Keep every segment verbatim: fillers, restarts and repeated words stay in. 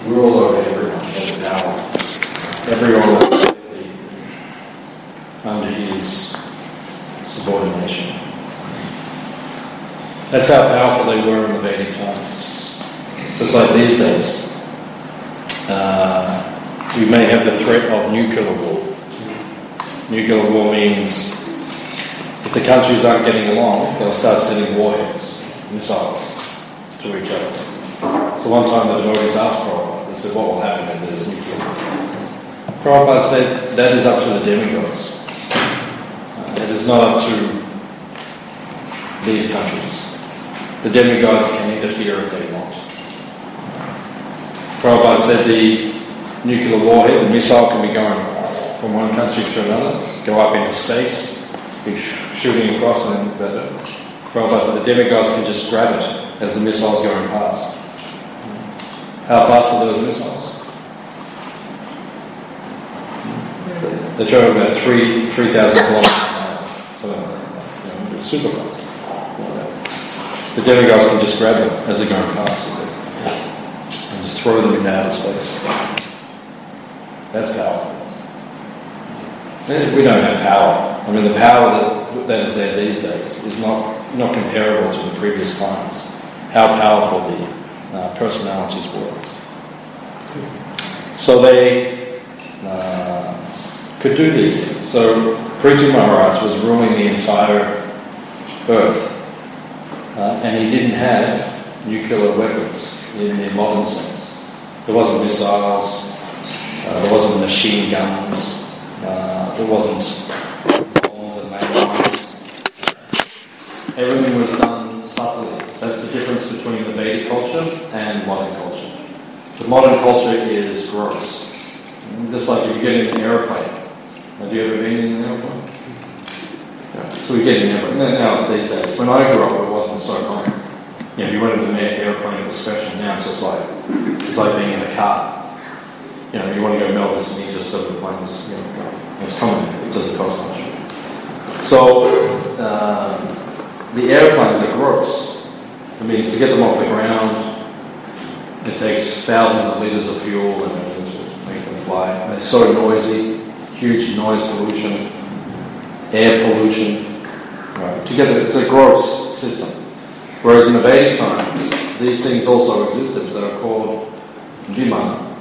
rule over everyone, over power. Every order under his subordination. That's how powerful they were in the Vedic times. Just like these days, uh, we may have the threat of nuclear war. Nuclear war means if the countries aren't getting along, they'll start sending warheads, missiles, to each other. So one time the devotees asked Prabhupada, they said, what will happen if there's nuclear war? Prabhupada said, that is up to the demigods. Uh, it is not up to these countries. The demigods can interfere if they want. Prabhupada said the nuclear warhead, the missile, can be going from one country to another, go up into space, be sh- shooting across, and then better. Prabhupada said the demigods can just grab it as the missile's going past. How fast are those missiles? They travel about three three thousand kilometers an hour, something like that. You know, it's super fast. The demigods can just grab them as they're going past and just throw them into outer space. That's powerful. We don't have power. I mean, the power that, that is there these days is not, not comparable to the previous times. How powerful the uh, personalities were. So they uh, could do these things. So Prithu Maharaj was ruling the entire earth. Uh, and he didn't have nuclear weapons in the modern sense. There wasn't missiles, uh, there wasn't machine guns, uh, there wasn't bombs and landmines. Everything was done subtly. That's the difference between the Vedic culture and modern culture. The modern culture is gross. Just like if you get in an airplane. Have you ever been in an airplane? So we get in there, but now these days, when I grew up, it wasn't so common. You know, if you went in the airplane, it was special. Now it's just like it's like being in a car. You know, you want to go to Melbourne, and you just go to the plane. Just, you know, it's common. It doesn't cost much. So um, the airplanes are gross. It means to get them off the ground, it takes thousands of litres of fuel and everything to make them fly. And they're so noisy, huge noise pollution, air pollution. Right. Together, it's a gross system. Whereas in the Vedic times, these things also existed. They were called vimana.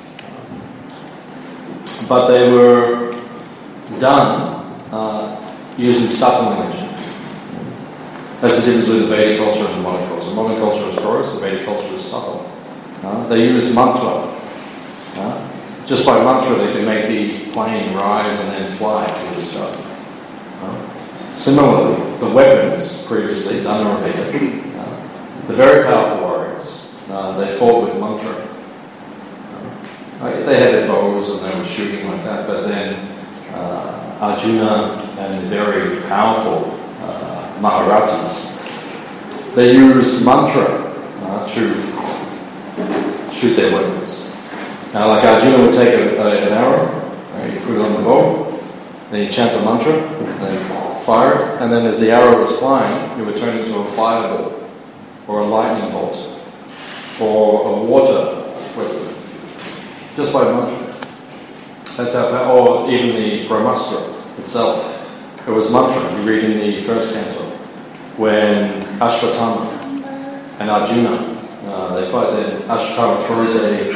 But they were done uh, using subtle energy. That's the difference between the Vedic culture and the modern culture. The modern culture is gross, the Vedic culture is subtle. Uh, they use mantra. Uh, just by mantra, they can make the plane rise and then fly through the sky. Similarly, the weapons previously done or Vedic, uh, the very powerful warriors, uh, they fought with mantra. Uh, they had their bows and they were shooting like that, but then uh, Arjuna and the very powerful uh, Maharajas, they used mantra uh, to shoot their weapons. Now, like Arjuna would take a, a, an arrow, right, you put it on the bow, then you chant the mantra, then fire it, and then as the arrow was flying, it would turn into a fireball, or a lightning bolt, or a water weapon, just by mantra. That's how, or even the Brahmastra itself. It was mantra. You read in the first canto, when Ashwatthama and Arjuna, uh, they fight, then Ashwatthama throws a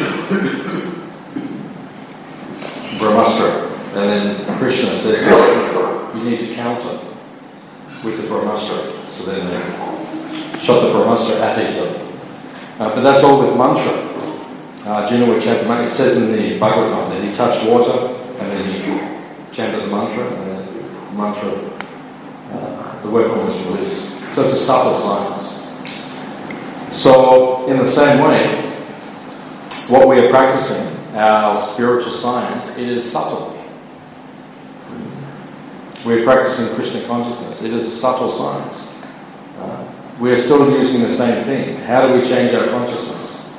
Brahmastra, and then Krishna says, you need to counter with the Brahmastra. So then they shot the Brahmastra at each other. Uh, but that's all with mantra. Uh, Arjuna would chant the mantra. It says in the Bhagavatam that he touched water and then he chanted the mantra, and then the mantra, uh, the weapon was released. So it's a subtle science. So in the same way, what we are practicing, our spiritual science, it is subtle. We're practicing Krishna consciousness. It is a subtle science. Uh, we are still using the same thing. How do we change our consciousness?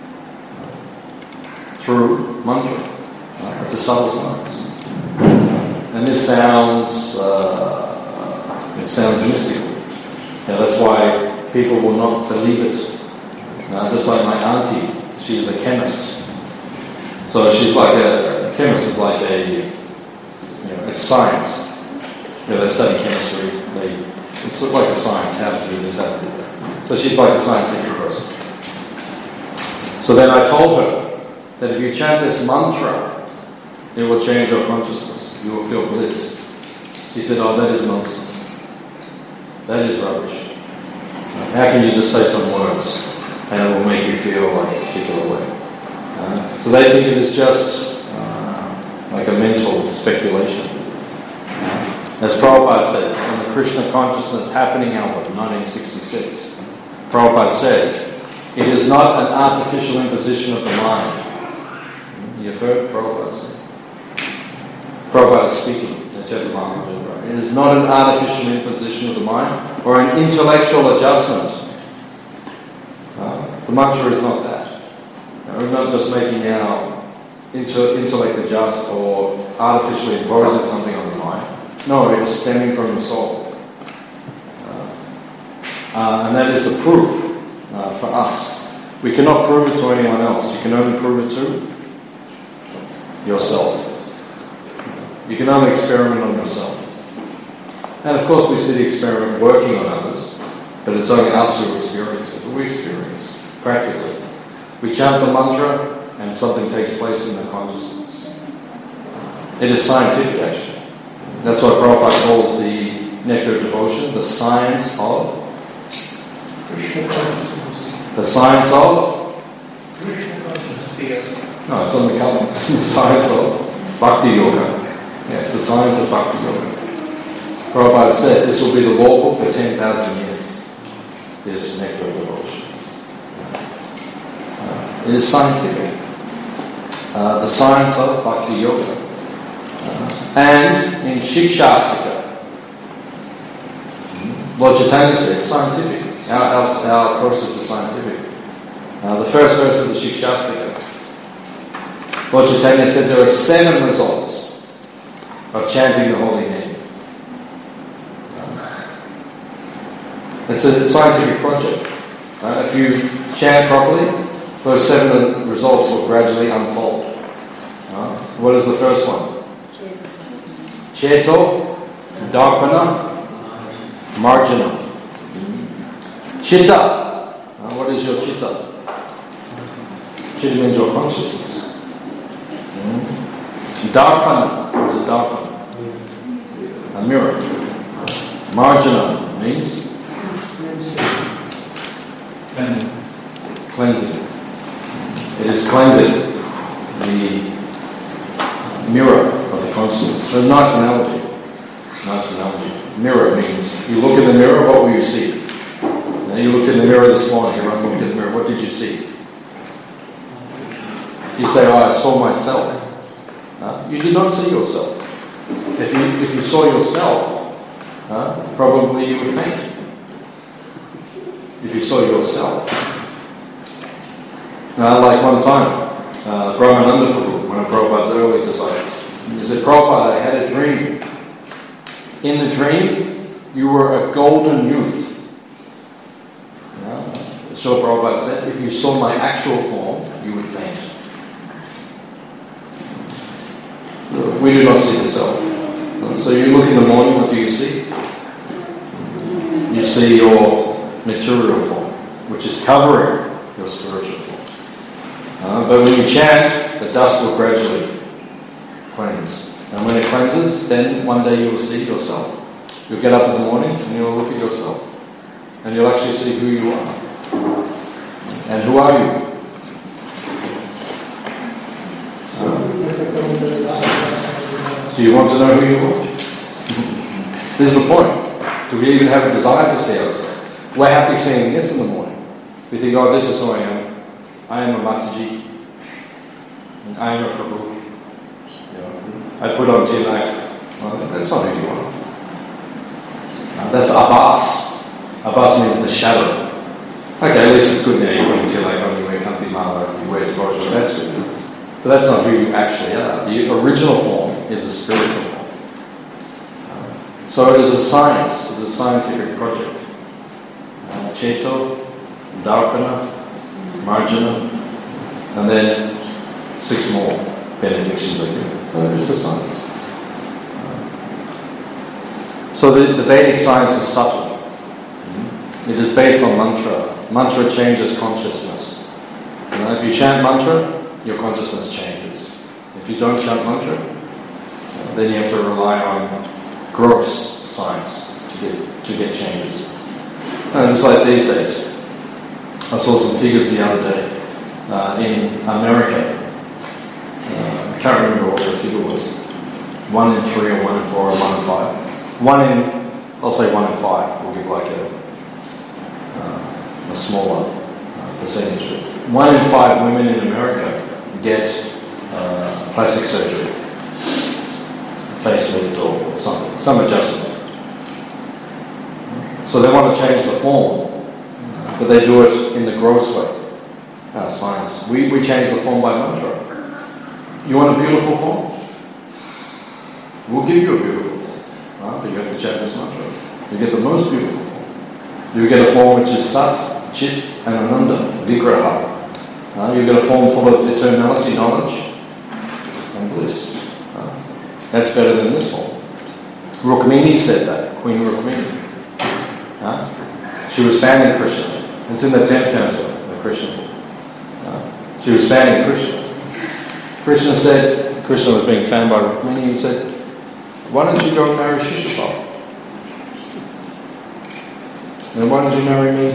Through mantra. Uh, it's a subtle science. And this sounds, uh, it sounds mystical. Yeah, that's why people will not believe it. Uh, just like my auntie, She is a chemist. So she's like a, a chemist is like a, you know, it's science. You know, they study chemistry. They, it's like a science, how to do this, how to do that. So she's like a scientific person. So then I told her that if you chant this mantra, it will change your consciousness. You will feel bliss. She said, oh, that is nonsense. That is rubbish. How can you just say some words and it will make you feel like a particular way? Uh, so they think it is just uh, like a mental speculation. Uh, as Prabhupada says, in the Krishna Consciousness Happening album, nineteen sixty-six, Prabhupada says, it is not an artificial imposition of the mind. You've heard Prabhupada say. Prabhupada is speaking. It is not an artificial imposition of the mind or an intellectual adjustment. Uh, the mantra is not that. Uh, we're not just making our inter- intellect adjust or artificially imposing something on the mind. No, it is stemming from the soul. Uh, uh, and that is the proof uh, for us. We cannot prove it to anyone else. You can only prove it to yourself. You can only experiment on yourself. And of course we see the experiment working on others, but it's only us who experience it. But we experience practically. We chant the mantra and something takes place in the consciousness. It is scientific actually. That's what Prabhupada calls the nectar of devotion, the science of the science of no, it's on the cover. The science of Bhakti Yoga. Yeah, it's the science of Bhakti Yoga. Prabhupada said this will be the law book for ten thousand years. This nectar of devotion. Uh, it is scientific. Uh, the science of Bhakti Yoga. Uh, and in Shikshastika, Lord Chaitanya said it's scientific. Our, our, our process is scientific. Uh, the first verse of the Shikshastika, Lord Chaitanya said there are seven results of chanting the holy name. It's a scientific project. Uh, if you chant properly, those seven results will gradually unfold. Uh, what is the first one? Cheto, Darpana, Marjana. Chitta. Uh, what is your chitta? Chitta means your consciousness. Mm. Darpana. What is darpana? A mirror. Marjana means cleansing. It is cleansing the mirror of the consciousness. So nice analogy. Nice analogy. Mirror means you look in the mirror, what will you see? Now you looked in the mirror this morning, you looked in the mirror, what did you see? You say, oh, I saw myself. Uh, you did not see yourself. If you if you saw yourself, uh, probably you would faint. If you saw yourself. Uh, like one time, uh, Brahmananda Prabhu, one of Prabhupada's early disciples, he said, Prabhupada, I had a dream. In the dream, you were a golden youth. Uh, so Prabhupada said, if you saw my actual form, you would faint. We do not see the self. So you look in the morning, what do you see? You see your material form, which is covering your spiritual form. Uh, but when you chant, the dust will gradually cleanse. And when it cleanses, then one day you will see yourself. You'll get up in the morning and you'll look at yourself. And you'll actually see who you are. And who are you? Do you want to know who you are? This is the point. Do we even have a desire to see ourselves? We're happy seeing this in the morning. We think, oh, this is who I am. I am a Mataji. I am a Prabhu. You know, I put on tilak. Well, that's not who you are. Uh, that's Abbas. Abbas means the shadow. Okay, at least it's good now you're putting tilak on, you wear kanti mala, you wear devotion, that's good. But that's not who you actually are. The original form is a spiritual form. Uh, so it is a science, it is a scientific project. Uh, Cheto, Darpana, Marjana. And then six more benedictions are given. So it's a science. So the, the Vedic science is subtle. It is based on mantra. Mantra changes consciousness. You know, if you chant mantra, your consciousness changes. If you don't chant mantra, then you have to rely on gross science to get to get changes. And just like these days, I saw some figures the other day uh, in America. Uh, I can't remember what the figure was. One in three, or one in four, or one in five. One in, I'll say one in five. We'll give like a uh, a smaller uh, percentage. One in five women in America get uh, plastic surgery, facelift or something, some adjustment. So they want to change the form, but they do it in the gross way. Uh, science. We we change the form by mantra. You want a beautiful form? We'll give you a beautiful form. Right? But you have to chant this mantra. You get the most beautiful form. You get a form which is Sat, Chit, and Ananda, Vigraha. Uh, you get a form full of eternality, knowledge, and bliss. Uh, that's better than this form. Rukmini said that, Queen Rukmini. Uh, she was fanning Krishna. It's in the tenth canto, the Krishna. Uh, she was fanning Krishna. Krishna said, Krishna was being fanned by Rukmini, he said, why don't you go and marry Shishupal? And why don't you marry me?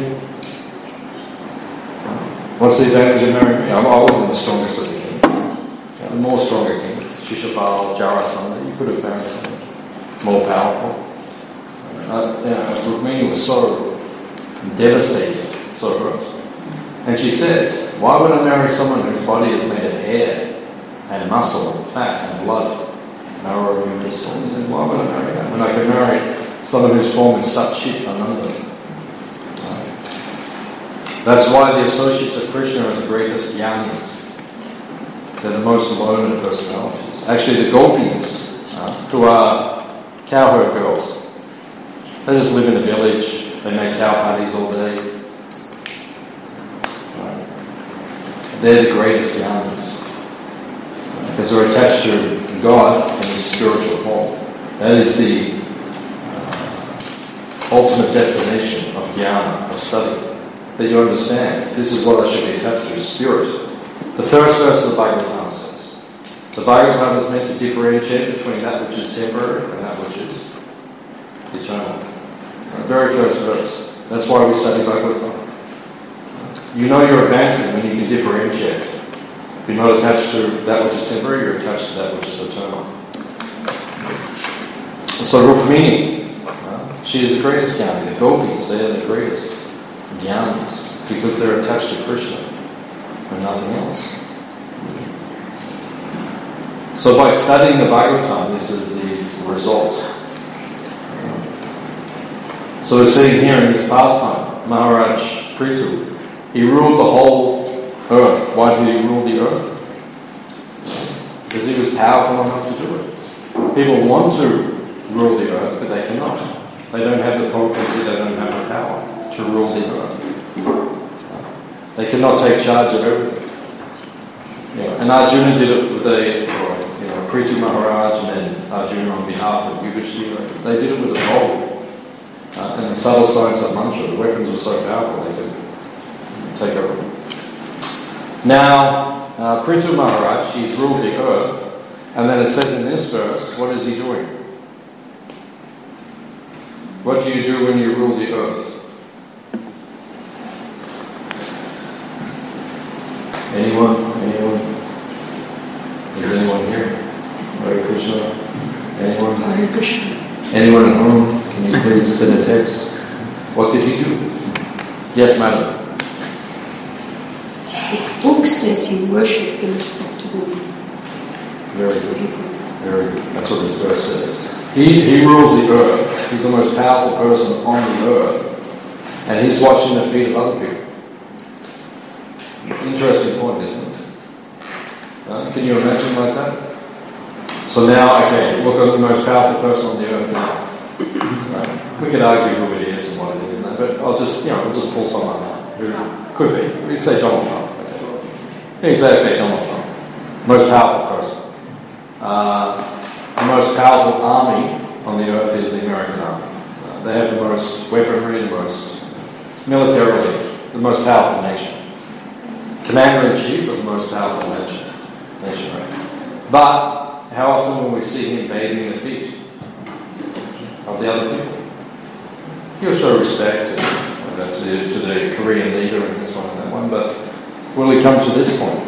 What's the advantage of marrying me? I wasn't the strongest of the kings. The more stronger king, Shishupal, Jarasandha, you could have married someone more powerful. Uh, you know, Rukmini was so devastated, so hurt. And she says, why would I marry someone whose body is made of hair and muscle and fat and blood? Marrow and crystal. He said, why would I marry that? When I could marry someone whose form is Sat Chit Ananda. That's why the associates of Krishna are the greatest jnanis. They're the most learned personalities. Actually, the gopis, uh, who are cowherd girls, they just live in a village. They make cow patties all day. Right. They're the greatest jnanis. Because they're attached to God in His spiritual form. That is the uh, ultimate destination of jnana, of study. That you understand, this is what I should be attached to, spirit. The first verse of the Bhagavatam says, the Bhagavatam is meant to differentiate between that which is temporary and that which is eternal. The very first verse. That's why we study Bhagavatam. You know you're advancing when you can differentiate. You're not attached to that which is temporary, you're attached to that which is eternal. So Rukmini, uh, she is the greatest jnani. The gopis, they are the greatest jnanis because they're attached to Krishna and nothing else. So by studying the Bhagavatam, this is the result. So we're sitting here in this pastime, Maharaj Prithu, he ruled the whole earth. Why did he rule the earth? Because he was powerful enough to do it. People want to rule the earth, but they cannot. They don't have the potency, they don't have the power to rule the earth. They cannot take charge of everything. You know, and Arjuna did it with a, or, you know, Prithu Maharaj and then Arjuna on behalf of Yudhishthira. They did it with a bow. Uh, and the subtle science of mantra, the weapons were so powerful they could take over. Now, uh, Prithu Maharaj, he's ruled the earth, and then it says in this verse, what is he doing? What do you do when you rule the earth? Anyone? Anyone? Is anyone here? Hare Krishna? Anyone? Hare Krishna. Anyone at home? Can you please send a text? What did he do? Yes, madam. The book says he worshipped the respectable Very good. Very good. That's what this verse says. He, he rules the earth. He's the most powerful person on the earth. And he's washing the feet of other people. Interesting point, isn't it? Uh, can you imagine like that? So now, okay, look at the most powerful person on the earth now. Right? We could argue who it is and what it is, but I'll just, you know, we'll just pull someone out who could be. We say Donald Trump. Okay. You say, okay, Donald Trump, most powerful person. Uh, the most powerful army on the earth is the American army. Uh, they have the most weaponry, the most militarily, the most powerful nation. Commander-in-chief of the most powerful nation. nation right? But how often will we see him bathing the feet of the other people? He'll show respect uh, to, the, to the Korean leader and this one and that one, but will he come to this point?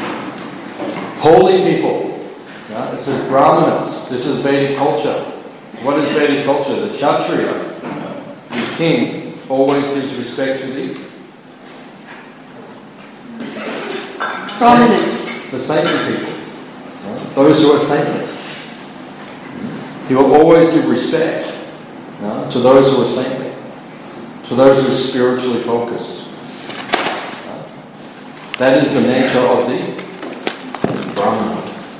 Holy people. Yeah, it says Brahmanas. This is Vedic culture. What is Vedic culture? The Kshatriya, the king, always gives respect to the Brahmanas. The saintly people. Right? Those who are saintly. He will always give respect uh, to those who are saintly, to those who are spiritually focused. Uh, that is the nature of the Brahmana.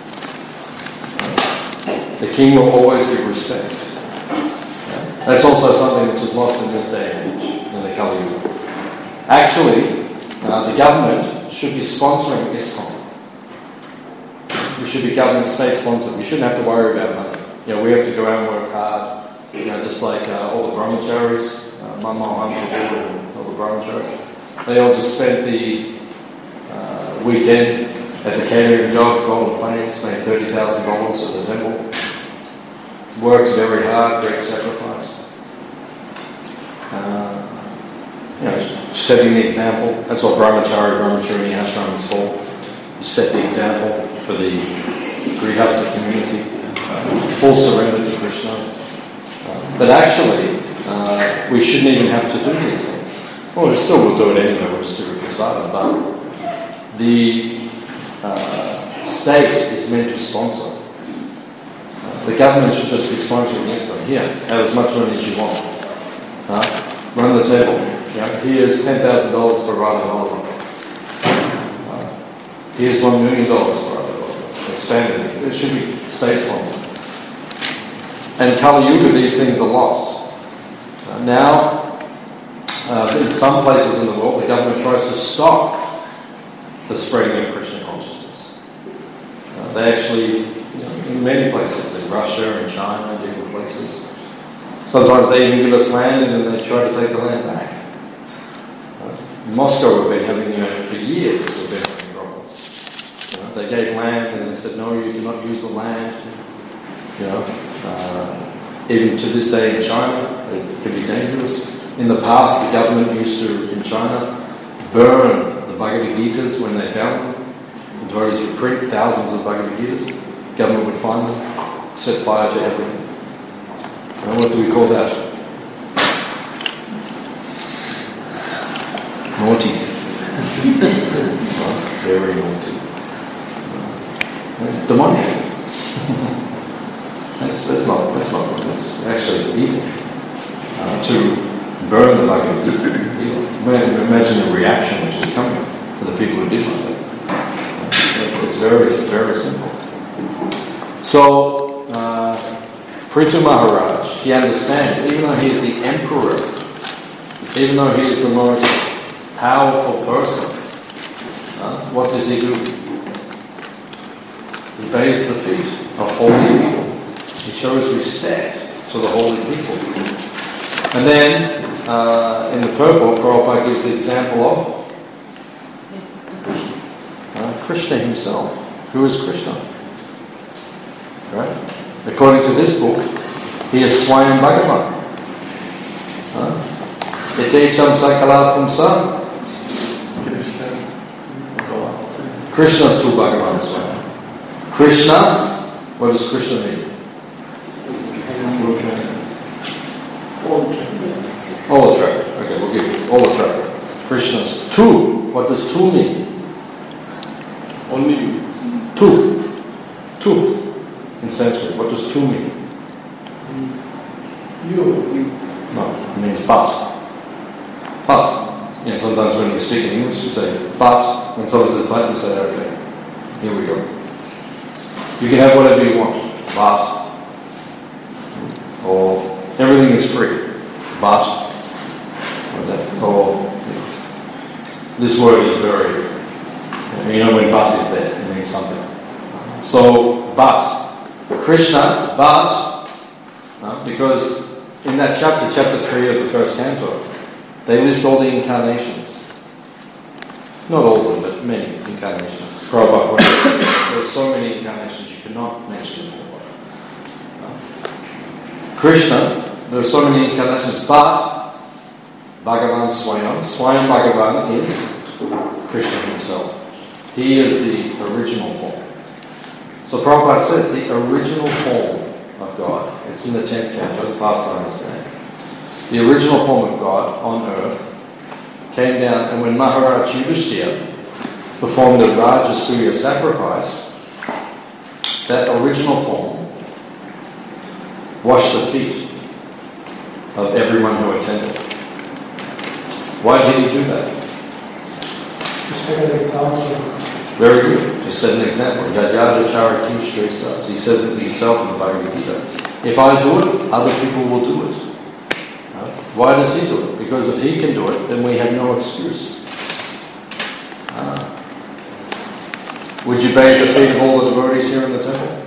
The king will always give respect. Yeah. That's also something which is lost in this day and age, in the Kali Yuga. Actually, uh, the government should be sponsoring ISKCON. We should be government state sponsored. We shouldn't have to worry about money. You know, we have to go out and work hard. You know, just like uh, all the brahmacharis, uh, Mama, Mama, and all the brahmacharis. They all just spent the uh, weekend at the catering job, Golden Plains, made thirty thousand dollars at the temple. Worked very hard, great sacrifice. Uh, you know, setting the example. That's what brahmachari, brahmachari ashram is for. You set the example for the grihastha community. Uh, full surrender to Krishna. Uh, but actually, uh, we shouldn't even have to do these things. Well, we still will do it anyway, we'll just do it beside it. But the uh, state is meant to sponsor. Uh, the government should just be sponsoring yes, but here, have as much money as you want. Uh, run the table. Yeah, here's ten thousand dollars for Radha Vallabha. Uh, here's one million dollars for Radha Vallabha. Expanded. It should be state sponsored. And in Kali Yuga, these things are lost. Uh, now, uh, in some places in the world, the government tries to stop the spreading of Krishna consciousness. Uh, they actually, you know, in many places, in Russia, in China, in different places, sometimes they even give us land and then they try to take the land back. Uh, in Moscow, we've been having, you know, for years, we've been having problems. You know, they gave land and they said, no, you cannot use the land. You know, uh, even to this day in China, it can be dangerous. In the past, the government used to, in China, burn the Bhagavad Gitas when they found them. The devotees would print thousands of Bhagavad Gitas. The government would find them, set fire to everything. And what do we call that? Naughty. Right? Very naughty. It's demonic. That's, that's not that's not good. That's, actually, it's evil. Uh, to burn the Bhagavad Gita, evil. Imagine the reaction which is coming for the people who did that. It's, it's very, very simple. So, uh, Prithu Maharaj, he understands, even though he is the emperor, even though he is the most powerful person, uh, what does he do? He bathes the feet of holy people. He shows respect to the holy people. And then, uh, in the purport, Prabhupada gives the example of uh, Krishna himself. Who is Krishna? Right? According to this book, he is Swayam Bhagavan. Yatecham Sakala Pumsa. Krishna's true Bhagavan Swayam. Krishna, what does Krishna mean? All attractive. Okay, we'll give you all attractive. Krishna's two. What does two mean? Only Two. Two. In Sanskrit, what does two mean? you. No, it means but. But. You know, sometimes when we speak in English, we say but. When someone says but, we say okay. Here we go. You can have whatever you want. But. Or everything is free. But. Or that, or, you know, this word is very You know when but is there, it means something. So, but, Krishna, but, uh, because in that chapter, chapter three of the first canto, they list all the incarnations. Not all of them, but many incarnations. Prabhupada pointed out there are so many incarnations you cannot mention them all. Uh, Krishna, there are so many incarnations, but Bhagavan Swayam, Swayam Bhagavan is Krishna himself. He is the original form. So Prabhupada says the original form of God, it's in the tenth canto, the pastimes there. The original form of God on earth came down, and when Maharaj Yudhishthira performed the Rajasuya sacrifice, that original form washed the feet of everyone who attended. Why did he do that? To set an example. Very good. To set an example. Yadyada Charaki Shrestha. He says it himself in the Bhagavad Gita. If I do it, other people will do it. Why does he do it? Because if he can do it, then we have no excuse. Uh, would you bathe the feet of all the devotees here in the temple?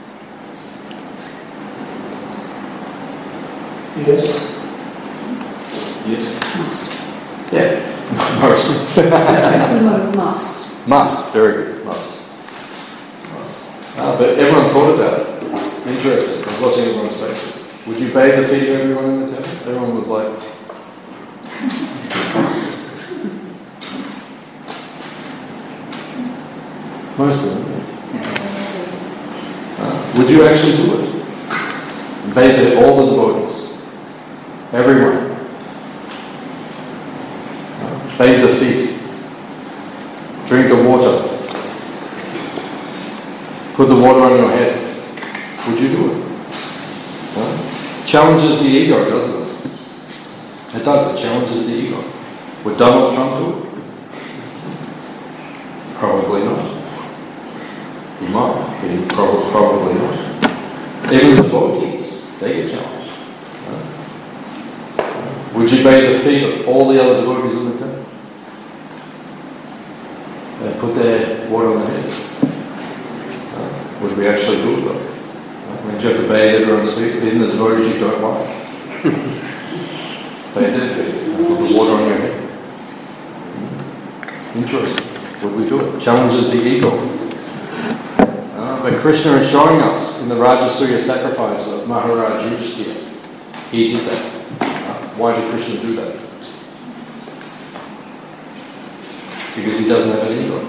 Yes. Yes. Must. Yeah. Most. No, must. Must. Very good. Must. Must. Uh, but everyone thought about it. Interesting. I was watching everyone's faces. Would you bathe the feet of everyone in the temple? Everyone was like... Most of them. Uh, would you actually do it? Bathe all the devotees. Everyone. Uh, bathe the feet. Drink the water. Put the water on your head. Would you do it? Huh? Challenges the ego, doesn't it? It does, it challenges the ego. Would Donald Trump do it? Probably not. He might, but he probably, probably not. Even the devotees, they get challenged. Huh? Would you bathe the feet of all the other devotees in the temple? And put their water on their heads? Uh, would we actually do it though? When you have to bathe everyone's feet, even the devotees you don't wash. Bathe their feet and put the water on your head. Interesting. Would we do it? Challenges the ego. Uh, but Krishna is showing us in the Rajasuya sacrifice of Maharaj Yudhishthira. He did that. Uh, why did Krishna do that? Because he doesn't have an ego.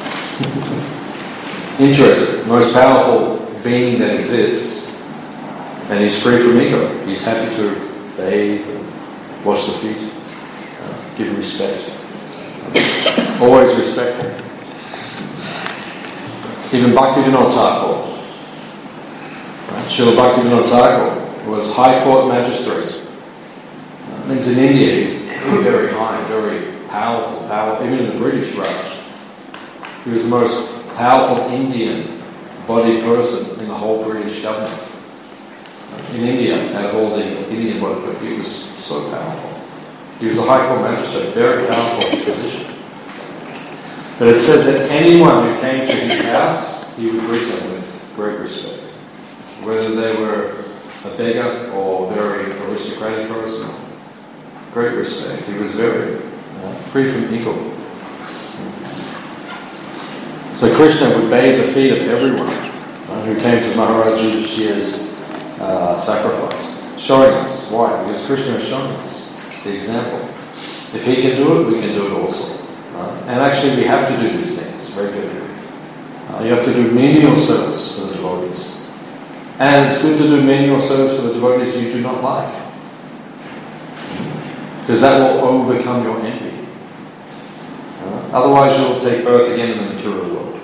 Interesting. Most powerful being that exists, and he's free from ego. He's happy to bathe, wash the feet, uh, give respect. Always respectful. Even Bhaktivinoda Thakur, right? Srila Bhaktivinoda Thakur was High Court Magistrate. Uh, means in India he's very, very high, very powerful, powerful. Even in the British Raj, he was the most powerful Indian bodied person in the whole British government. In India, out of all the Indian body, but he was so powerful. He was a High Court Magistrate, very powerful position. But it says that anyone who came to his house, he would greet them with great respect. Whether they were a beggar or a very aristocratic person, great respect. He was very uh, free from ego. So Krishna would bathe the feet of everyone uh, who came to Maharaj Yudhishthira's uh, sacrifice, showing us why. Because Krishna is showing us the example. If he can do it, we can do it also. Uh, and actually, we have to do these things regularly. Uh, you have to do menial service for the devotees, and it's good to do menial service for the devotees you do not like, because that will overcome your envy. Uh, otherwise, you'll take birth again in the material world.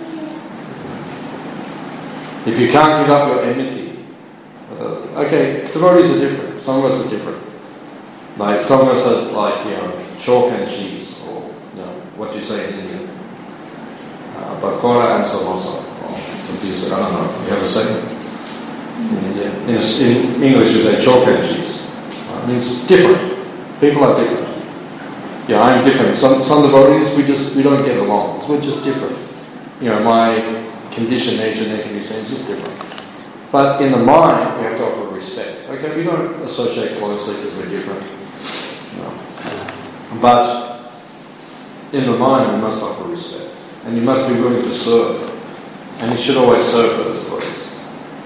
If you can't give up your enmity, uh, okay, devotees are different. Some of us are different. Like some of us are like, you know, chalk and cheese, or you know, what do you say in Indian? Uh, Bakora and samosa. Or what do you say? I don't know. You have a second? In India. In, in English, you say chalk and cheese. Uh, it means different. People are different. Yeah, I'm different. Some some devotees, we just we don't get along. We're just different. You know, my condition, nature, and their condition is just different. But in the mind, we have to offer respect. Okay, we don't associate closely because we're different. You know. But in the mind, we must offer respect, and you must be willing to serve, and you should always serve those devotees,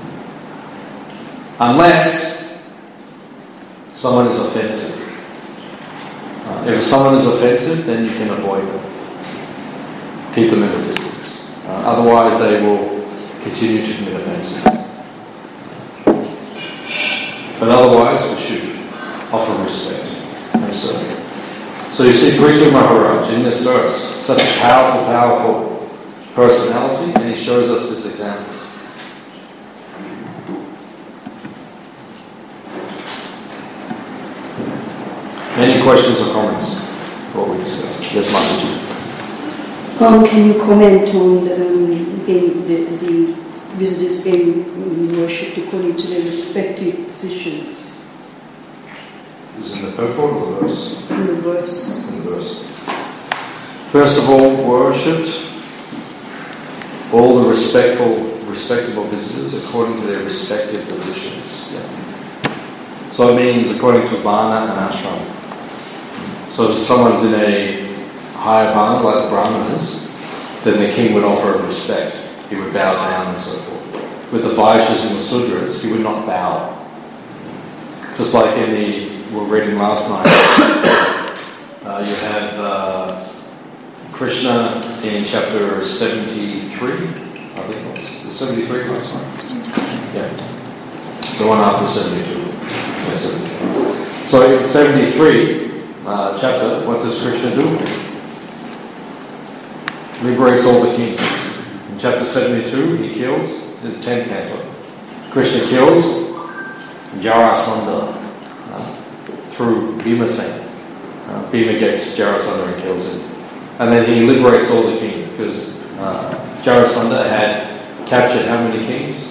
unless someone is offensive. Uh, if someone is offensive, then you can avoid them. Keep them in the distance. Uh, otherwise, they will continue to commit offences. But otherwise, we should offer respect and serve. So you see Prithu Maharaj in this verse, such a powerful, powerful personality, and he shows us this example. Any questions or comments for what we discussed? Yes, Mataji. How can you comment on um, being the, the visitors being worshipped according to their respective positions? Is in the purport or the verse? In the verse. In the verse. First of all, worshipped all the respectful, respectable visitors according to their respective positions. Yeah. So it means according to Varna and Ashram. So if someone's in a higher Varna, like the Brahmanas, then the king would offer respect. He would bow down and so forth. With the Vaishyas and the Sudras, he would not bow. Just like in the, we were reading last night, uh, you have uh, Krishna in chapter seventy-three, I think it was. Was seventy-three last night? Yeah. The one after seventy-two. Yeah, seventy-two. So in seventy-three, Uh, chapter, what does Krishna do? Liberates all the kings. In chapter seventy-two, he kills his tenth canto. Krishna kills Jarasandha uh, through Bhimasen. Uh, Bhima gets Jarasandha and kills him. And then he liberates all the kings because uh, Jarasandha had captured how many kings?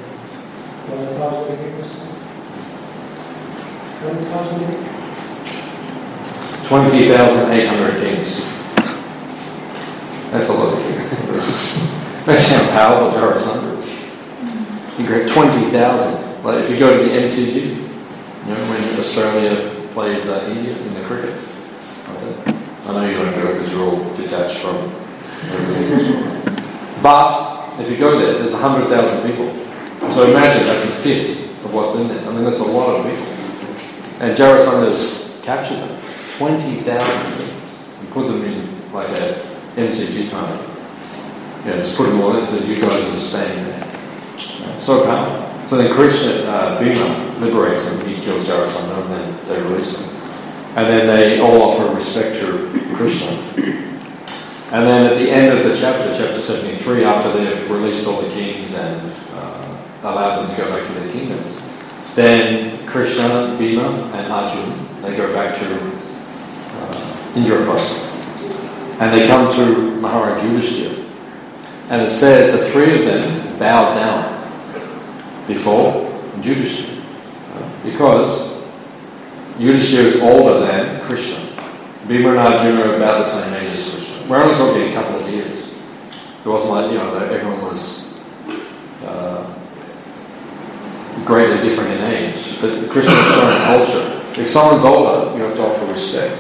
twenty thousand eight hundred kings. That's a lot of kings. That's how powerful Jarasandha is. You get twenty thousand. Like if you go to the M C G, you know, when Australia plays uh, India in the cricket. I know you don't go because you're all detached from everything. But if you go there, there's one hundred thousand people. So imagine that's a fifth of what's in there. I mean, that's a lot of people. And Jarasandha's captured them. twenty thousand kings. And put them in like a M C G kind of thing. Yeah, just put them all in so you guys are staying there. Yeah, so powerful. So then Krishna, uh, Bhima, liberates them. He kills Jarasandha and then they release them. And then they all offer respect to Krishna. And then at the end of the chapter, chapter seventy-three, after they've released all the kings and uh, allowed them to go back to their kingdoms, then Krishna, Bhima, and Arjuna, they go back to uh, Indraprastha. And they come to Maharaj Yudhishthira. And it says the three of them bowed down before Yudhishthira. Uh, because Yudhishthira is older than Krishna. Bhima and Arjuna are about the same age as Krishna. We're only talking a couple of years. It wasn't like, you know, that everyone was uh, greatly different in age. But Krishna is showing culture. If someone's older, you have to offer respect.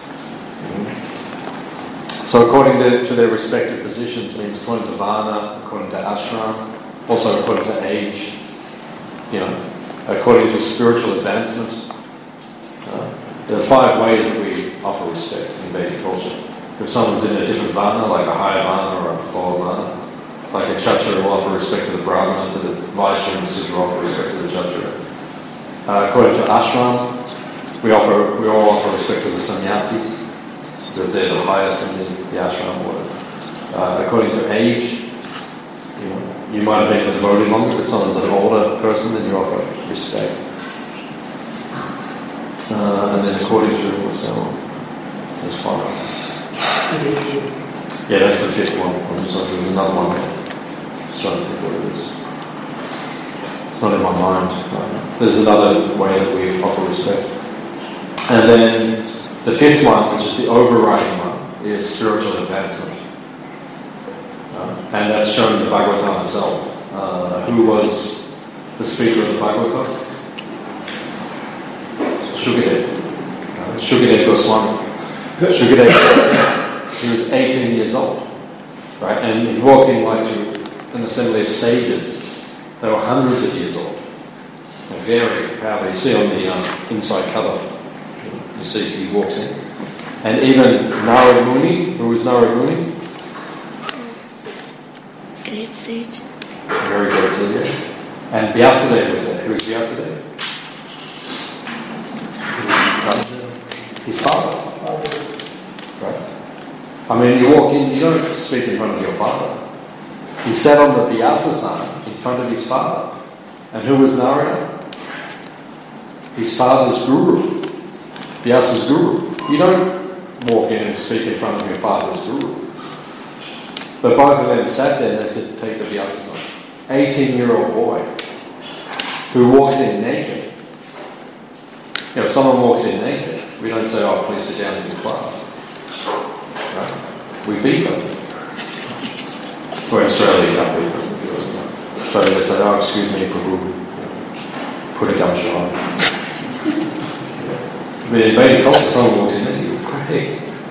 Mm-hmm. So according to, to their respective positions means according to Varna, according to Ashram, also according to age, you know, according to spiritual advancement. Uh, there are five ways that we offer respect in Vedic culture. If someone's in a different Varna, like a higher Varna or a lower Varna, like a Kshatriya will offer respect to the Brahmana, but the Vaishya and the Sudra will offer respect to the Kshatriya. Uh, according to Ashram, we offer we all offer respect to the sannyasis, because they're the highest in the, the ashram order. Uh, according to age, you know, you might have been a devotee longer, but someone's an older person, then you offer respect. Uh, and then according to what's that one? There's five. Yeah, that's the fifth one. I'm just, there's another one there. Just trying to think what it is. It's not in my mind. Uh, there's another way that we offer respect. And then The fifth one, which is the overriding one, is spiritual advancement. Uh, and that's shown in the Bhagavatam itself. Uh, who was the speaker of the Bhagavatam? Shukadev. Uh, Shukadev Goswami. Shukadev, he was eighteen years old. Right? And he walked in like to an assembly of sages. They were hundreds of years old. And very powerful. You see on the um, inside cover, you see he walks in. And even Narad Muni, who was Narad Muni? Great sage. Very great sage. And Vyasadeva was there. Who was Vyasadeva? His father. Right? I mean, you walk in, you don't speak in front of your father. He sat on the Vyasasana in front of his father. And who was Narada? His father's guru. Vyasa's guru. You don't walk in and speak in front of your father's guru. But both of them sat there and they said, take the Vyasasana. eighteen-year-old boy who walks in naked. You know, if someone walks in naked, we don't say, oh, please sit down in your class. Right? We beat them. Well, in Australia, you don't beat them. So they say, oh, excuse me, Prabhu, put a gumshoe on. But in Vedic culture, someone walks in naked, you great.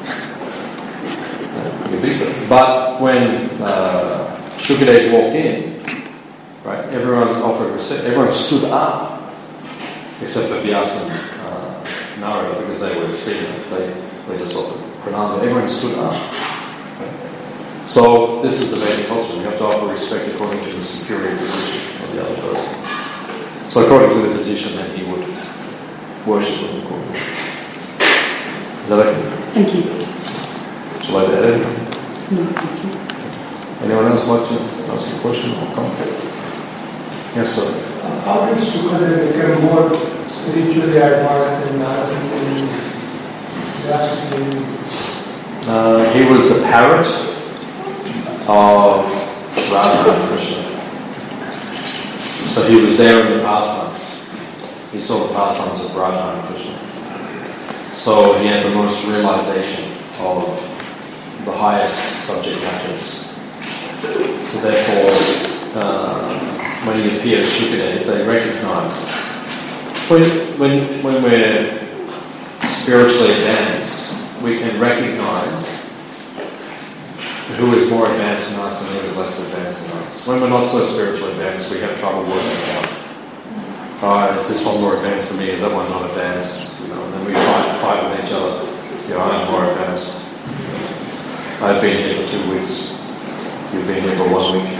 You beat them. But when uh, Shukadev walked in, right, everyone offered respect. Everyone stood up, except for Vyasa and uh, Narada, because they were senior. They, they just offered pranam. Everyone stood up. Right? So this is the Vedic culture. We have to offer respect according to the superior position of the other person. So according to the position that he would worship them accordingly. Is that okay? Thank you. Shall I add anything? No, thank you. Anyone else like to ask a question or comment? Yes, sir. Uh, How did Shukadev become more spiritually advanced than Narada Muni? Uh, he was the parrot of Radha and Krishna. So he was there in the pastimes. He saw the pastimes of Radha and Krishna. So he had the most realization of the highest subject matters. So therefore, uh, when he appeared as Shukadev, they recognized. When, when, when we're spiritually advanced, we can recognize who is more advanced than us and who is less advanced than us. When we're not so spiritually advanced, we have trouble working out. Oh, is this one more advanced than me? Is that one not advanced? You know, and then we fight, fight with each other. You know, I'm more advanced. I've been here for two weeks. You've been here for one week.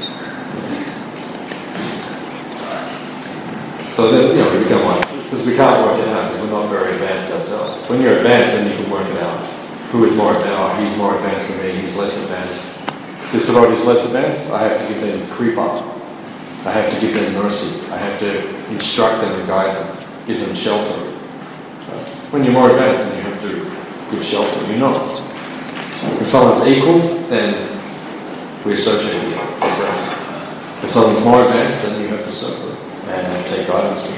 So then, you know, we become like, because we can't work it out because we're not very advanced ourselves. When you're advanced, then you can work it out. Who is more advanced? Oh, he's more advanced than me. He's less advanced. This road is less advanced. I have to give them kripa. I have to give them mercy. I have to instruct them and guide them, give them shelter. When you're more advanced, then you have to give shelter. You know. If someone's equal, then we associate with them. If someone's more advanced, then you have to serve them and take guidance from them.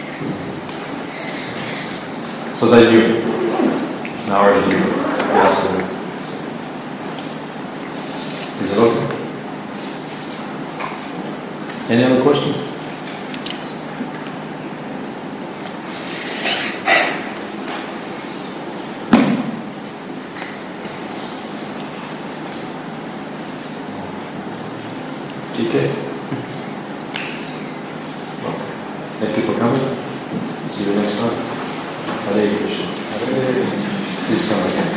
So they knew. Narada knew. Yes. Is it okay? Any other question? T K? Thank you for coming. See you next time. Hare Krishna. Please come again.